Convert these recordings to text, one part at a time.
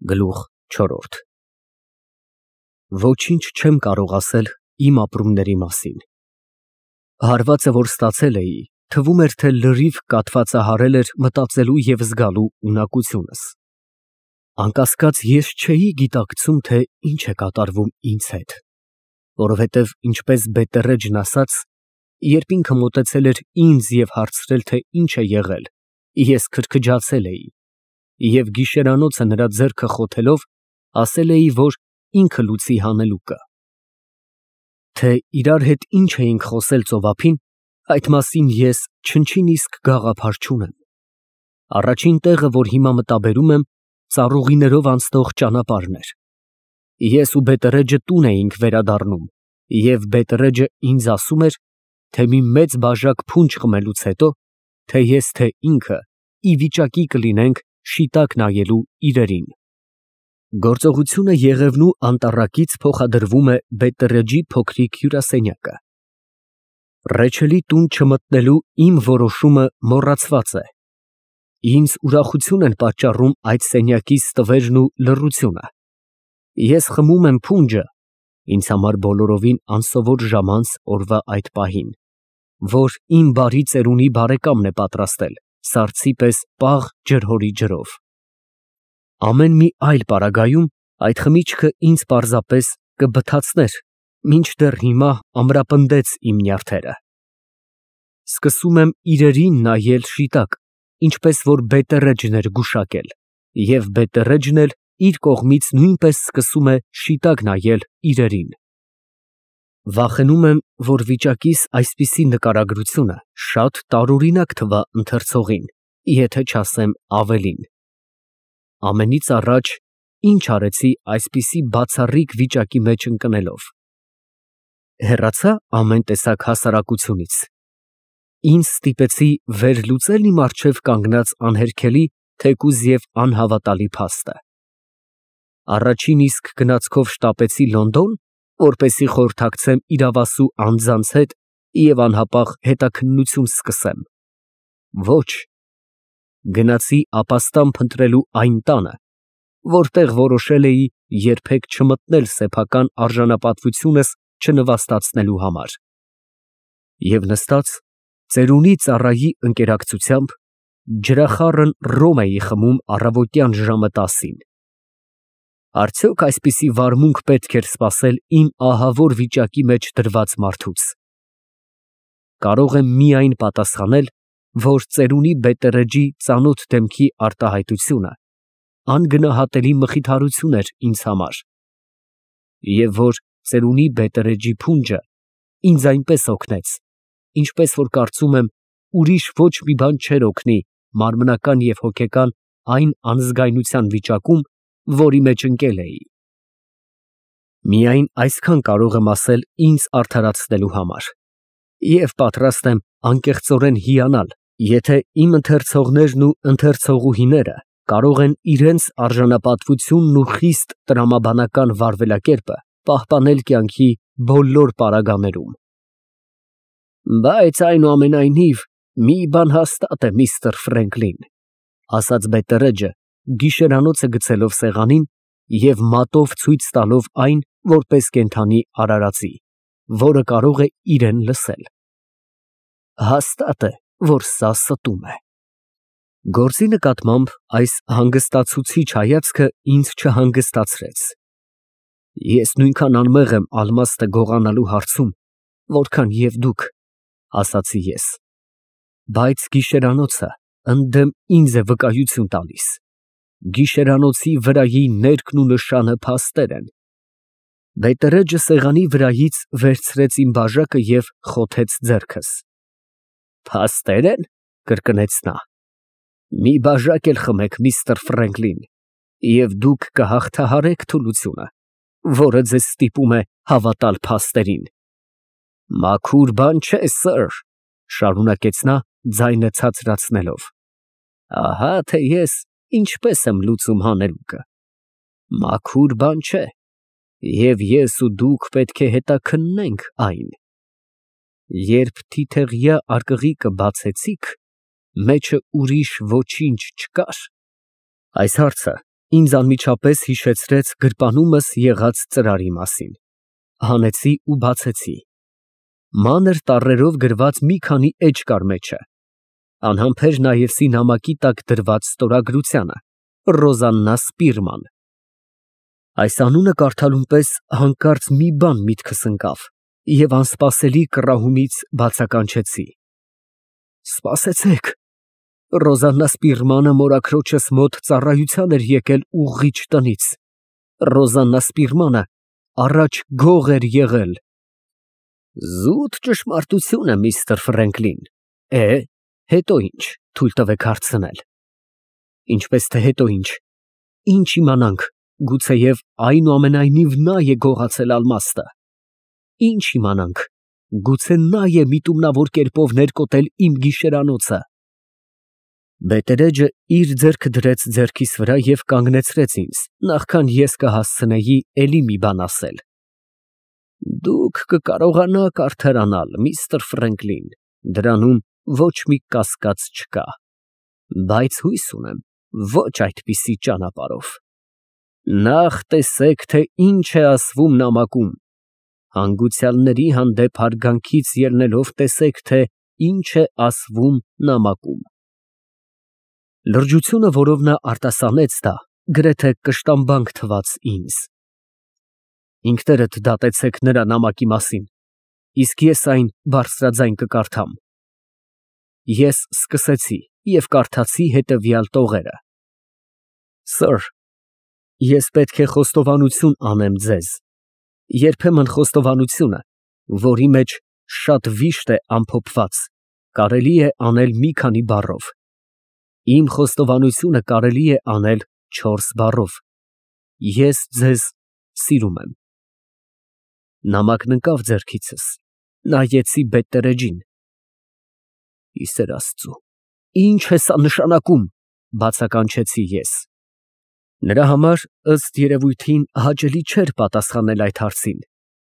Գլուխ 4 Ոչինչ չեմ կարող ասել իմ ապրումների մասին։ Հարվածը, որ ստացել էի, թվում էր, թե լրիվ կաթվածահարել էր մտածելու և զգալու ունակությունս։ Անկասկած ես չէի գիտակցում, թե ինչ է կատարվում ինձ հետ, որովհետև ինչպես Բետերեջն ասաց, երբ ինքը մոտեցել էր ինձ և հարցրել, թե ինչ է եղել, ես քրքջացել էի և գիշերանոցը նրա ձեռքը խոթելով, ասել էի, որ ինքը լուծի հանելուկը։ Թե իրար հետ ինչ էինք խոսել ծովափին, այդ մասին ես չնչին իսկ գաղափար չունեմ։ Առաջին տեղը, որ հիմա մտաբերում եմ, ծառուղիներով անցնող ճանապարհն էր։ Ես ու Բետերեջը տուն էինք վերադառնում, և Բետերեջը ինձ ասում էր, թե մի մեծ բաժակ փունջ խմելուց հետո, թե ես, թե ինքը ի վիճակի կլինենք շիտակ նայելու իրերին։ Գործողությունը Եղևնու անտառակից փոխադրվում է Բետերեջի փոքրիկ հյուրասենյակը։ Ռեչելի տուն չմտնելու իմ որոշումը մոռացված է։ Ինձ ուրախություն են պատճառում այդ սենյակի ստվերն ու լռությունը։ Ես խմում եմ փունջը, ինձ համար բոլորովին անսովոր ժամանց օրվա այդ պահին, որ իմ բարի ծերունի բարեկամն է պատրաստել, սառցի պես պաղ ջրհորի ջրով։ Ամեն մի այլ պարագայում այդ խմիչքը ինձ պարզապես կբթացներ, մինչդեռ հիմա ամրապնդեց իմ նյարդերը։ Սկսում եմ իրերին նայել շիտակ, ինչպես որ Բետերեջն էր գուշակել, և Բետերեջն էլ իր կողմից նույնպես սկսում է շիտակ նայել իրերին։ Վախենում եմ, որ վիճակիս այսպիսի նկարագրությունը շատ տարօրինակ թվա ընթերցողին, եթե չասեմ ավելին։ Ամենից առաջ ինչ արեցի այսպիսի բացառիկ վիճակի մեջ ընկնելով։ Հեռացա ամեն տեսակ հասարակությունից։ Ինձ ստիպեցի վերլուծել իմ առջև կանգնած անհերքելի, թեկուզ և անհավատալի փաստը։ Առաջին իսկ գնացքով շտապեցի Լոնդոն, որպեսզի խորհրդակցեմ իրավասու անձանց հետ և անհապաղ հետաքննություն սկսեմ։ Ոչ, գնացի ապաստան փնտրելու այն տանը, որտեղ որոշել էի երբեք չմտնել սեփական արժանապատվությունս չնվաստացնելու համար, և նստած ծերունի ծառայի ընկերակցությամբ ջրախառն ռոմ էի խմում առավոտյան ժամը 10-ին։ Արդյոք այսպիսի վարմունք պետք էր սպասել իմ ահավոր վիճակի մեջ դրված մարդուց։ Կարող եմ միայն պատասխանել, որ ծերունի Բետերեջի ծանոթ դեմքի արտահայտությունը անգնահատելի մխիթարություն էր ինձ համար, և որ ծերունի Բետերեջի փունջը ինձ այնպես օգնեց, ինչպես որ կարծում եմ ուրիշ ոչ մի բան չէր օգնի մարմնական և հոգեկան այն անզգայունության վիճակում, որի մեջ ընկել էի։ Միայն այսքան կարող եմ ասել ինձ արդարացնելու համար, և պատրաստ եմ անկեղծորեն հիանալ, եթե իմ ընթերցողներն ու ընթերցողուհիները կարող են իրենց արժանապատվությունն ու խիստ տրամաբանական վարվելակերպը պահպանել կյանքի բոլոր պարագաներում։ Բայց այնուամենայնիվ մի բան հաստատ է, միստր Ֆրենկլին, ասաց Բետերեջը, գիշերանոցը գցելով սեղանին և մատով ցույց տալով այն որպես կենդանի արարածի, որը կարող է իրեն լսել։ Հաստատ է, որ սա ստում է։ Գործի նկատմամբ այս հանգստացուցիչ հայացքը ինձ չհանգստացրեց։ Ես նույնքան անմեղ եմ ալմաստը գողանալու հարցում, որքան և դուք, ասացի ես, բայց գիշերանոցը ընդդեմ ինձ է վկայություն տալիս։ Գիշերանոցի վրայի ներկն ու նշանը փաստեր են։ Բետերեջը սեղանի վրայից վերցրեց իմ բաժակը և խոթեց ձեռքս։ Փաստե՞ր են, կրկնեց նա։ Մի բաժակ էլ խմեք, միստր Ֆրենկլին, և դուք կհաղթահարեք թուլությունը, որը ձեզ ստիպում է հավատալ փաստերին։ Մաքուր բան չէ, սըր, շարունակեց նա, ձայնը ցածրացնելով։ Ահա թե ես ինչպես եմ լուծում հանելուկը։ Մաքուր բան չէ, և ես ու դուք պետք է հետաքննենք այն։ Երբ թիթեղյա արկղիկը բացեցիք, մեջը ուրիշ ոչինչ չկար։ Այս հարցը Ինձ անմիջապես հիշեցրեց գրպանումս եղած ծրարի մասին։ Հանեցի ու բացեցի։ Մանր տառերով գրված մի քանի էջ կար մեջը։ Անհամբեր նայեցի նամակի տակ դրված ստորագրությանը՝ Ռոզաննա Սպիրման։ Այս անունը կարդալուն պես հանկարծ մի բան միտքս ընկավ և անսպասելի կռահումից բացականչեցի. Սպասեցեք, Ռոզաննա Սպիրմանը մորաքրոջս մոտ ծառայության էր եկել ուղղիչ տնից։ Ռոզաննա Սպիրմանը առաջ գող էր եղել։ Զուտ ճշմարտություն է, միստր Ֆրենկլին։ Հետո ինչ, թույլ տվեք հարցնել։ Ինչպես թե հետո ինչ, ինչ իմանանք, գուցեև այնուամենայնիվ նա է գողացել ալմաստը։ Ինչ իմանանք, գուցե նա է միտումնավոր կերպով ներկոտել իմ գիշերանոցը։ Բետերեջը իր ձեռքը դրեց ձեռքիս վրա և կանգնեցրեց ինձ, նախքան ես կհասցնեի էլի մի բան ասել։ Դուք կկարողանաք արդարանալ, միստր Ֆրենկլին, դրանում ոչ մի կասկած չկա, բայց հույս ունեմ ոչ այդպիսի ճանապարհով։ Նախ տեսեք, թե ինչ է ասվում նամակում, հանգուցյալների հանդեպ հարգանքից ելնելով տեսեք, թե ինչ է ասվում նամակում։ Լրջությունը, որով նա արտասանեց դա, գրեթե կշտամբանք թվաց ինձ։ Ինքներդ դատեցեք նրա նամակի մասին, իսկ ես այն բարձրաձայն կկարդամ։ Ես սկսեցի և կարդացի հետևյալ տողերը. Սըր, ես պետք է խոստովանություն անեմ ձեզ, երբեմն խոստովանությունը, որի մեջ շատ վիշտ է ամփոփված, կարելի է անել մի քանի բառով։ Իմ խոստովանությունը կարելի է անել 4 բառով. ես ձեզ սիրում եմ։ Նամակն ընկավ ձեռքիցս, նայեցի բետերեջին։ Իսեր Աստծու, ինչ է սա նշանակում, բացականչեցի ես։ Նրա համար, ըստ երևույթին, հաճելի չէր պատասխանել այդ հարցին։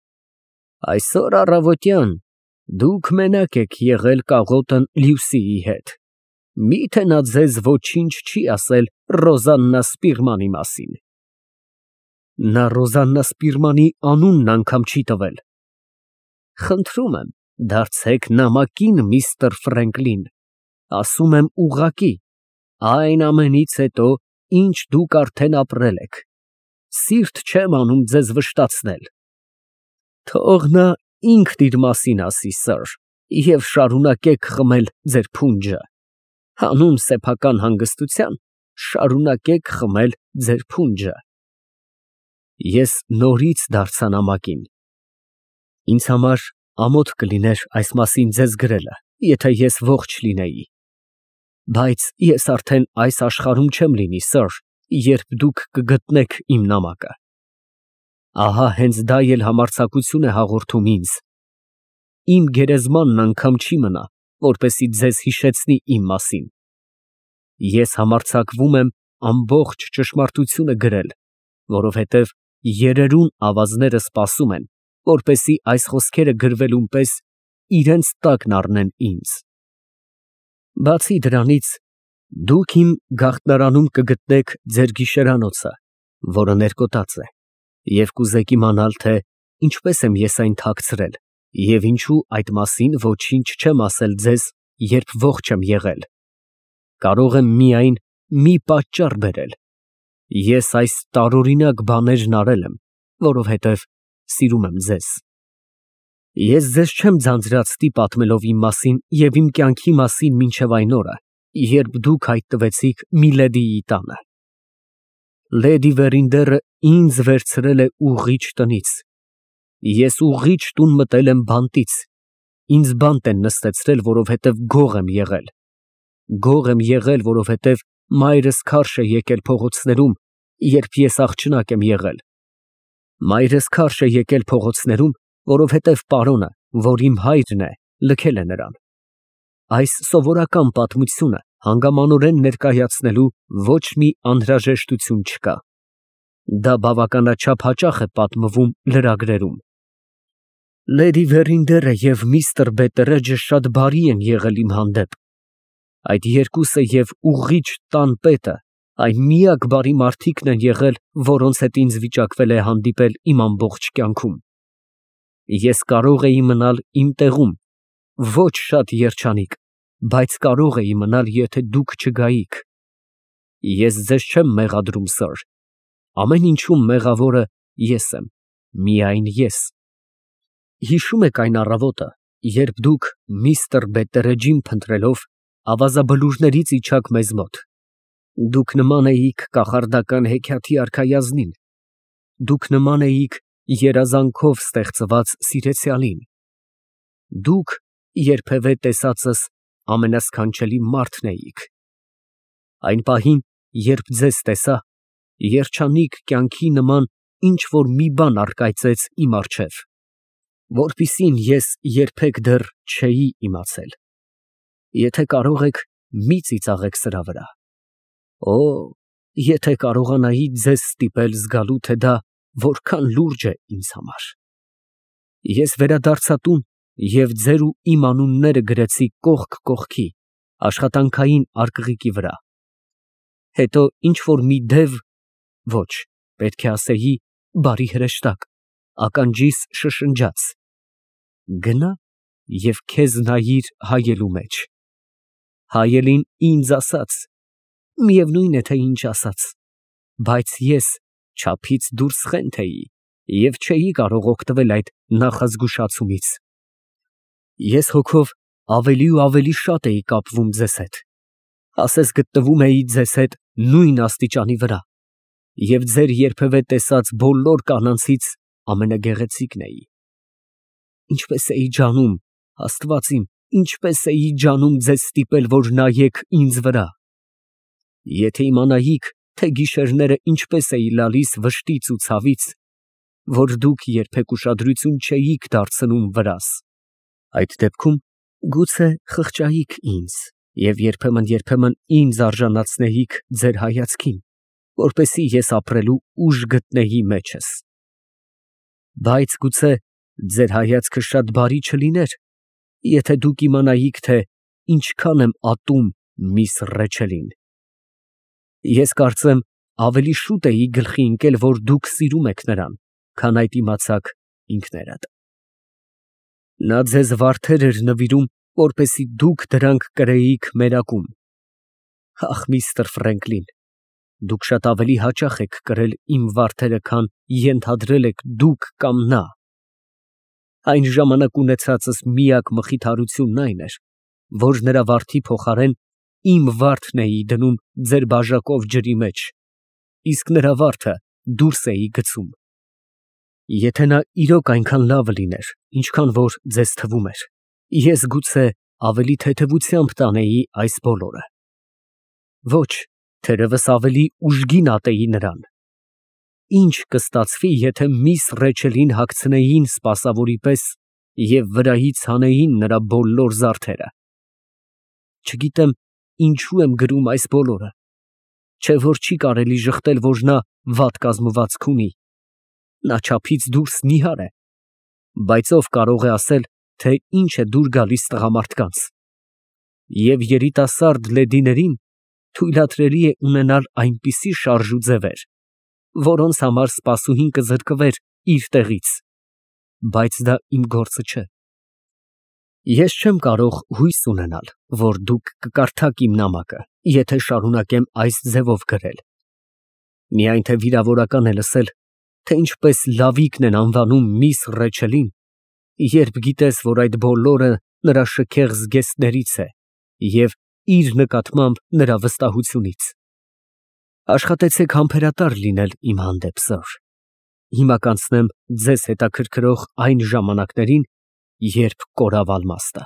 Այսօր առավոտյան դուք մենակ եք եղել կաղոտն Լյուսիի հետ։ Մի՞թե նա ձեզ ոչինչ չի ասել Ռոզաննա Սպիրմանի մասին։ Նա Ռոզաննա Սպիրմանի անունն անգամ չի տվել։ Խնդրում եմ, դարձեք նամակին, միստր Ֆրենկլին, ասում եմ ուղղակի, այն ամենից հետո, ինչ դուք արդեն ապրել եք, սիրտ չեմ անում ձեզ վշտացնել։ Թող նա ինքն իր մասին ասի, սըր, և շարունակեք խմել ձեր փունջը։ Հանուն սեփական հանգստության շարունակեք խմել ձեր փունջը։ Ես նորից դարձա նամակին։ Ինձ համար ամոթ կլիներ այս մասին ձեզ գրելը, եթե ես ողջ լինեի։ Բայց ես արդեն այս աշխարհում չեմ լինի, սըր, երբ դուք կգտնեք իմ նամակը։ Ահա հենց դա էլ համարձակություն է հաղորդում ինձ։ Իմ գերեզմանն անգամ չի մնա, որպեսզի ձեզ հիշեցնի իմ մասին։ Ես համարձակվում եմ ամբողջ ճշմարտությունը գրել, որովհետև երերուն ավազները սպասում են, որպեսզի այս խոսքերը գրվելուն պես իրենց տակն առնեն ինձ։ Բացի դրանից, դուք իմ գաղտնարանում կգտնեք ձեր գիշերանոցը, որը ներկոտած է, և կուզեք իմանալ, թե ինչպես եմ ես այն թաքցրել, և ինչու այդ մասին ոչինչ չեմ ասել ձեզ, երբ ողջ եմ եղել։ Կարող եմ միայն մի պատճառ բերել. ես այս տարօրինակ բաներն արել եմ, որովհետև սիրում եմ ձեզ։ Ես ձեզ չեմ ձանձրացնի պատմելով իմ մասին և իմ կյանքի մասին մինչև այն օրը, երբ դուք հայտնվեցիք Միլեդիի տանը։ Լեդի Վերինդերը ինձ վերցրել է ուղղիչ տնից։ Ես ուղղիչ տուն մտել եմ բանտից։ Ինձ բանտ են նստեցրել, որովհետև գող եմ եղել։ Գող եմ եղել, որովհետև մայրս քարշ է եկել փողոցներում, երբ ես աղջնակ եմ եղել։ Մայրս քարշ է եկել փողոցներում, որովհետև պարոնը, որ իմ հայրն է, լքել է նրան։ Այս սովորական պատմությունը հանգամանորեն ներկայացնելու ոչ մի անհրաժեշտություն չկա։ Դա բավականաչափ հաճախ է պատմվում լրագրերում։ Լեդի Վերինդերը և միստր Բետերեջը շատ բարի են եղել իմ հանդեպ։ Այդ երկուսը և ուղղիչ տան պետը Այն միակ բարի մարդիկն են եղել, որոնց հետ ինձ վիճակվել է հանդիպել իմ ամբողջ կյանքում։ Ես կարող էի մնալ իմ տեղում, ոչ շատ երջանիկ, բայց կարող էի մնալ, եթե դուք չգայիք։ Ես ձեզ չեմ մեղադրում, սըր, ամեն ինչում մեղավորը ես եմ, միայն ես։ Հիշո՞ւմ եք այն առավոտը, երբ դուք միստր Բետտերեջին փնտրելով ավազաբլուրներից իջաք մեզ մոտ։ Դուք նման էիք կախարդական հեքիաթի արքայազնին։ Դուք նման էիք երազանքով ստեղծված սիրեցյալին։ Դուք երբևէ տեսածս ամենասքանչելի մարդն էիք։ Այն պահին, երբ ձեզ տեսա, երջանիկ կյանքի նման ինչ֊որ մի բան առկայծեց իմ առջև, որպիսին ես երբեք դեռ չէի իմացել։ Եթե կարող եք, մի ծիծաղեք սրա վրա։ Օ, եթե կարողանայի ձեզ ստիպել զգալու, թե դա որքան լուրջ է ինձ համար։ Ես վերադարձա տուն և ձեր ու իմ անունները գրեցի կողք կողքի աշխատանքային արկղիկի վրա։ Հետո ինչ֊որ մի դև, ոչ, պետք է ասեի բարի հրեշտակ, ականջիս շշնջաց. «Գնա և քեզ նայիր հայելու մեջ»։ Հայելին ինձ ասաց, միևնույն է, թե ինչ ասաց, բայց ես չափից դուրս խենթ էի և չէի կարող օգտվել այդ նախազգուշացումից։ Ես հոգով ավելի ու ավելի շատ էի կապվում ձեզ հետ, ասես գտնվում էի ձեզ հետ նույն աստիճանի վրա և ձեր երբևէ տեսած բոլոր կանանցից ամենագեղեցիկն էի։ Ինչպես էի ջանում, Աստված իմ, ինչպես էի ջանում ձեզ ստիպել, որ նայեք ինձ վրա։ Եթե իմանայիք, թե գիշերները ինչպես էի լալիս վշտից ու ցավից, որ դուք երբեք ուշադրություն չէիք դարձնում վրաս, այդ դեպքում գուցե խղճայիք ինձ և երբեմն ինձ արժանացնեիք ձեր հայացքին, որպեսզի ես ապրելու ուժ գտնեի մեջս։ Բայց գուցե ձեր հայացքը շատ բարի չլիներ, եթե դուք իմանայիք, թե ինչքան եմ ատում միս Ռեչելին։ Ես կարծեմ, ավելի շուտ էի գլխի ընկել, որ դուք սիրում եք նրան, քան այդ իմացաք ինքներդ։ Նա ձեզ վարդեր էր նվիրում, որպեսզի դուք դրանք կրեիք մերակում։ Ախ, միստր Ֆրենկլին, դուք շատ ավելի հաճախ եք կրել իմ վարդերը, քան ենթադրել եք դուք կամ նա։ Այն ժամանակ ունեցածս միակ մխիթարությունն այն էր, որ նրա վարդի փոխարեն իմ վարդն էի դնում ձեր բաժակով ջրի մեջ, իսկ նրա վարդը դուրս էի գցում։ Եթե նա իրոք այնքան լավը լիներ, ինչքան որ ձեզ թվում էր, ես գուցե ավելի թեթևությամբ տանեի այս բոլորը։ Ոչ, թերևս ավելի ուժգին ատեի նրան։ Ինչ կստացվի, եթե միս Ռեչելին հագցնեին սպասավորի պես և վրայից հանեին նրա բոլոր զարդերը։ Չգիտեմ ինչու եմ գրում այս բոլորը, չէ որ չի կարելի ժխտել, որ նա վատ կազմվածք ունի, նա չափից դուրս նիհար է, բայց ով կարող է ասել, թե ինչ է դուր գալիս տղամարդկանց։ Եվ երիտասարդ լեդիներին թույլատրելի է ունենալ այնպիսի շարժ ու ձևեր, որոնց համար սպասուհին կզրկվեր իր տեղից, բայց դա իմ գործը չէ։ Ես չեմ կարող հույս ունենալ, որ դուք կկարդաք իմ նամակը, եթե շարունակեմ այս ձևով գրել։ Միայն թե վիրավորական է լսել, թե ինչպես լավիկն են անվանում միս Ռեչելին, երբ գիտես, որ այդ բոլորը նրա շքեղ զգեստներից է և իր նկատմամբ նրա վստահությունից։ Աշխատեցեք համբերատար լինել իմ հանդեպ, սըր։ Հիմա կանցնեմ ձեզ հետաքրքրող այն ժամանակներին, երբ կորավ ալմաստը։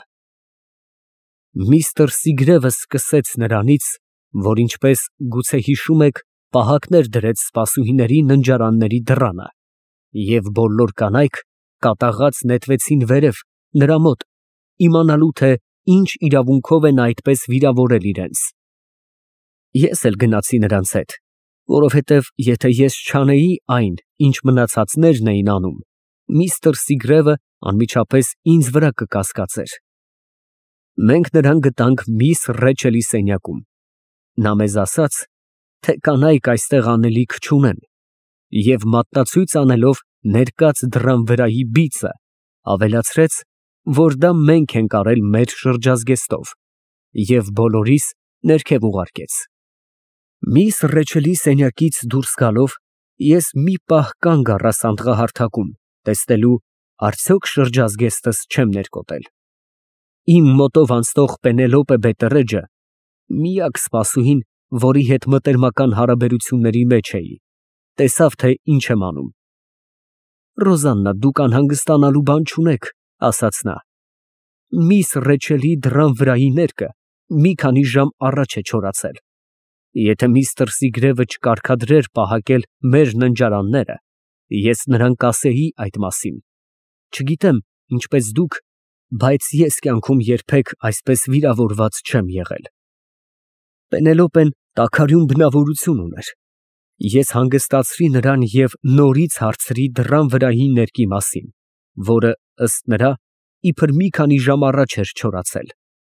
Միստր Սիգրևը սկսեց նրանից, որ ինչպես գուցե հիշում եք, պահակներ դրեց սպասուհիների ննջարանների դռանը, և բոլոր կանայք կատաղած նետվեցին վերև նրա մոտ, իմանալու, թե ինչ իրավունքով են այդպես վիրավորել իրենց։ Ես էլ գնացի նրանց հետ, որովհետև եթե ես չանեի այն, ինչ մնացածներն էին անում, միստր Սիգրևը անմիջապես ինձ վրա կկասկածեր։ Մենք նրան գտանք միս Ռեչելի սենյակում։ Նա մեզ ասաց, թե կանայք այստեղ անելիք չունեն, և մատնացույց անելով ներկած դռան վրայի բիծը, ավելացրեց, որ դա մենք ենք արել մեր շրջազգեստով, և բոլորիս ներքև ուղարկեց։ Միս Ռեչելի սենյակից դուրս գալով, ես մի պահ կանգ առա սանդղահարթակում, տեսնելու արդյոք շրջազգեստս չեմ ներկոտել։ Իմ մոտով անցնող Պենելոպե Բետերեջը, միակ սպասուհին, որի հետ մտերմական հարաբերությունների մեջ էի, տեսավ, թե ինչ եմ անում։ Ռոզաննա, դուք անհանգստանալու բան չունեք, ասաց նա։ Միս Ռեչելի դռան վրայի ներկը մի քանի ժամ առաջ է չորացել։ Եթե միստր Սիգրևը չկարգադրեր պահակել մեր ննջարանները, ես նրան կասեի այդ մասին։ Չգիտեմ, ինչպես դուք, բայց ես կյանքում երբեք այսպես վիրավորված չեմ եղել։ Պենելոպեն տաքարյուն բնավորություն ուներ։ Ես հանգստացրի նրան և նորից հարցրի դռան վրայի ներկի մասին, որը, ըստ նրա, իբր մի քանի ժամ առաջ էր չորացել։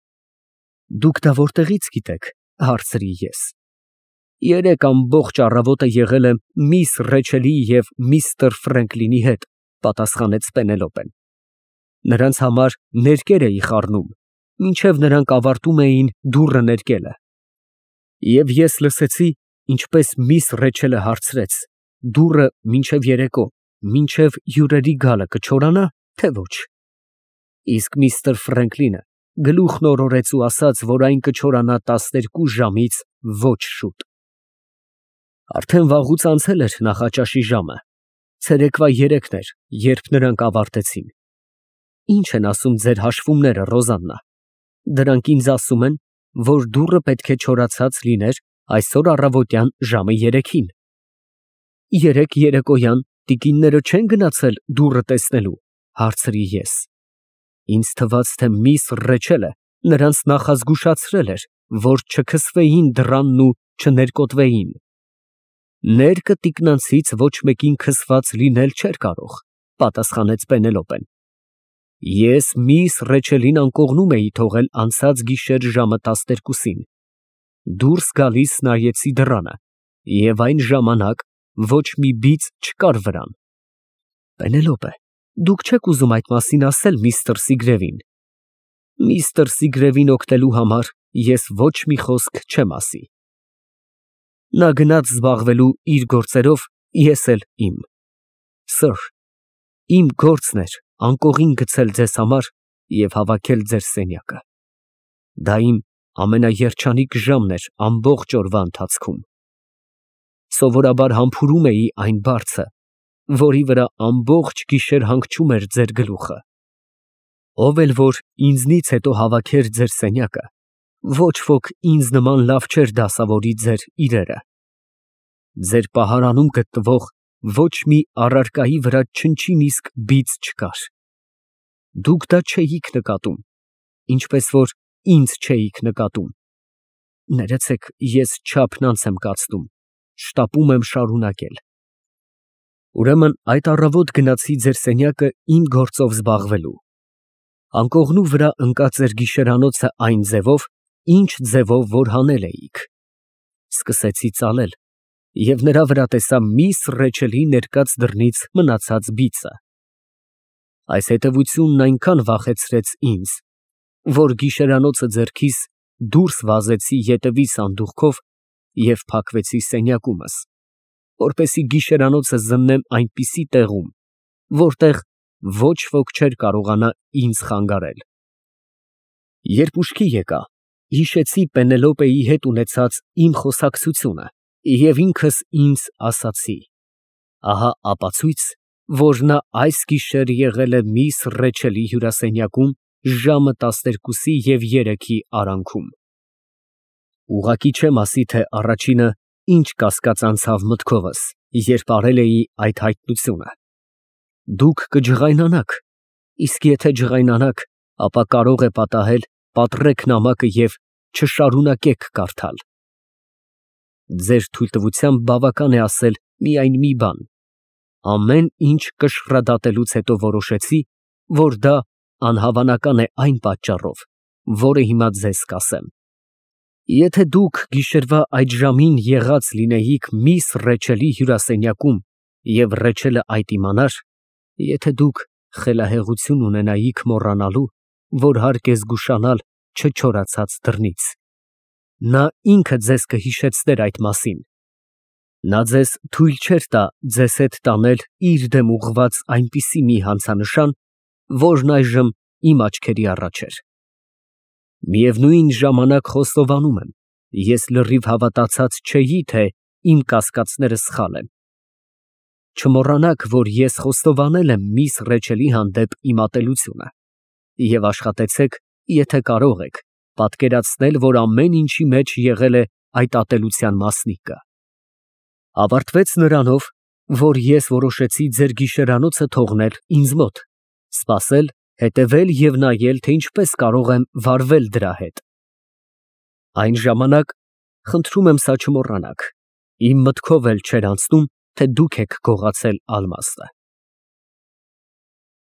Դուք դա որտեղից գիտեք, հարցրի ես։ Երեկ ամբողջ առավոտը եղել եմ միս Ռեչելի և միստր Ֆրենկլինի հետ, պատասխանեց Պենելոպեն։ Նրանց համար ներկեր էի խառնում, մինչև նրանք ավարտում էին դուռը ներկելը։ Եվ ես լսեցի, ինչպես միս Ռեչելը հարցրեց. դուռը մինչև երեկո, մինչև հյուրերի գալը կչորանա, թե ոչ։ Իսկ միստր Ֆրենկլինը գլուխն օրորեց ու ասաց, որ այն կչորանա 12 ժամից ոչ շուտ։ Արդեն վաղուց անցել էր նախաճաշի ժամը, ցերեկվա 3-ն էր, երբ նրանք ավարտեցին։ Ինչ են ասում ձեր հաշվումները, Ռոզաննա։ Դրանք ինձ ասում են, որ դուռը պետք է չորացած լիներ այսօր առավոտյան ժամը 3-ին։ Երեկ երեկոյան տիկինները չեն գնացել դուռը տեսնելու, հարցրի ես։ Ինձ թվաց, թե միս Ռեչելը նրանց նախազգուշացրել էր, որ չքսվեին դռանն ու չներկոտվեին։ Ներկը տիկնանցից ոչ մեկին քսված լինել չէր կարող, պատասխանեց Պենելոպեն։ Ես միս Ռեչելին անկողնում էի թողել անցած գիշեր ժամը 12-ին։ Դուրս գալիս նայեցի դռանը, և այն ժամանակ ոչ մի բիծ չկար վրան։ Պենելոպե, դուք չեք ուզում այդ մասին ասել միստր Սիգրևին։ Միստր Սիգրևին օգնելու համար ես ոչ մի խոսք չեմ ասի։ Նա գնաց զբաղվելու իր գործերով, ես էլ իմ։ Սըր, իմ գործն էր անկողին գցել ձեզ համար և հավաքել ձեր սենյակը։ Դա իմ ամենաերջանիկ ժամն էր ամբողջ օրվա ընթացքում։ Սովորաբար համբուրում էի այն բարձը, որի վրա ամբողջ գիշեր հանգչում էր ձեր գլուխը։ Ով էլ որ ինձնից հետո հավաքեր ձեր սենյակը, ոչ ոք ինձ նման լավ չէր դասավորի ձեր իրերը։ Ձեր պահարանում գտնվող ոչ մի առարկայի վրա չնչին իսկ բիծ չկար։ Դուք դա չէիք նկատում, ինչպես որ ինձ չէիք նկատում։ Ներեցեք, ես չափն անց եմ կացնում, շտապում եմ շարունակել։ Ուրեմն այդ առավոտ գնացի ձեր սենյակը իմ գործով զբաղվելու։ Անկողնու վրա ընկած էր գիշերանոցը այն ձևով, ինչ ձևով որ հանել էիք։ Սկսեցի ծալել, և նրա վրա տեսա միս Ռեչելի ներկած դռնից մնացած բիծը։ Այս հետևությունն այնքան վախեցրեց ինձ, որ գիշերանոցը ձեռքիս դուրս վազեցի ետևի սանդուղքով և փակվեցի սենյակումս, որպեսզի գիշերանոցը զննեմ այնպիսի տեղում, որտեղ ոչ ոք չէր կարողանա ինձ խանգարել։ Երբ ուշքի եկա, հիշեցի Պենելոպեի հետ ունեցած իմ խոսակցությունը և ինքս ինձ ասացի. ահա ապացույց, որ նա այս գիշեր եղել է միս Ռեչելի հյուրասենյակում ժամը 12-ի և 3-ի արանքում։ Ուղղակի չեմ ասի, թե առաջինը ինչ կասկած անցավ մտքովս, երբ արել էի այդ հայտնությունը։ Դուք կջղայնանաք, իսկ եթե ջղայնանաք, ապա կարող է պատահել պատռեք նամակը և չշարունակեք կարդալ։ Ձեր թույլտվությամբ բավական է ասել միայն մի բան. ամեն ինչ կշռադատելուց հետո որոշեցի, որ դա անհավանական է այն պատճառով, որը հիմա ձեզ կասեմ։ Եթե դուք գիշերվա այդ ժամին եղած լինեիք միս Ռեչելի հյուրասենյակում և Ռեչելը այդ իմանար, եթե դուք խելահեղություն ունենայիք մոռանալու, որ հարկ է զգուշանալ չչորացած դռնից, նա ինքը ձեզ կհիշեցներ այդ մասին, նա ձեզ թույլ չէր տա ձեզ հետ տանել իր դեմ ուղղված այնպիսի մի հանցանշան, որն այժմ իմ աչքերի առաջ էր։ Միևնույն ժամանակ խոստովանում եմ, ես լրիվ հավատացած չէի, թե իմ կասկածները սխալ են։ Չմոռանաք, որ ես խոստովանել եմ միս Ռեչելի հանդեպ իմ ատելությունը, և աշխատեցեք, եթե կարող եք, պատկերացնել, որ ամեն ինչի մեջ եղել է այդ ատելության մասնիկը։ Ավարտվեց նրանով, որ ես որոշեցի ձեր գիշերանոցը թողնել ինձ մոտ, սպասել, հետևել և նայել, թե ինչպես կարող եմ վարվել դրա հետ։ Այն ժամանակ, խնդրում եմ սա չմոռանաք, իմ մտքով էլ չէր անցնում, թե դուք եք գողացել ալմաստը։